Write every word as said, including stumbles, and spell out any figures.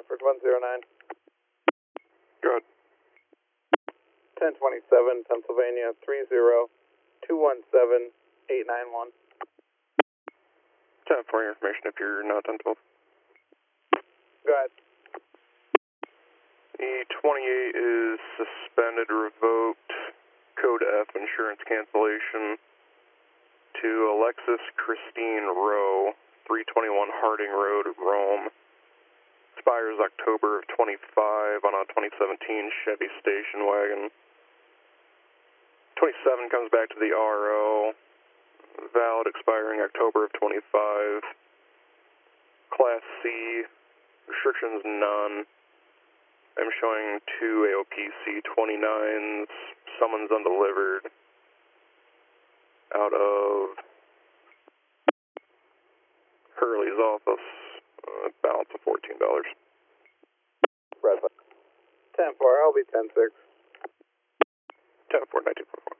Stanford one zero nine. Go ahead. ten twenty-seven, Pennsylvania three zero two one seven eight nine one. ten for your information if you're not ten twelve. Go ahead. E twenty-eight is suspended, revoked, code F, insurance cancellation to Alexis Christine Rowe, three twenty-one Harding Road, Rome. Expires October of twenty-five on a twenty seventeen Chevy station wagon. twenty-seven comes back to the R O. Valid expiring October of twenty-five. Class C. Restrictions none. I'm showing two A O P C twenty-nines. Summons undelivered. Out of Hurley's office. Uh, balance of fourteen dollars. Red ten four, I'll be ten six. ten four, nineteen forty-four.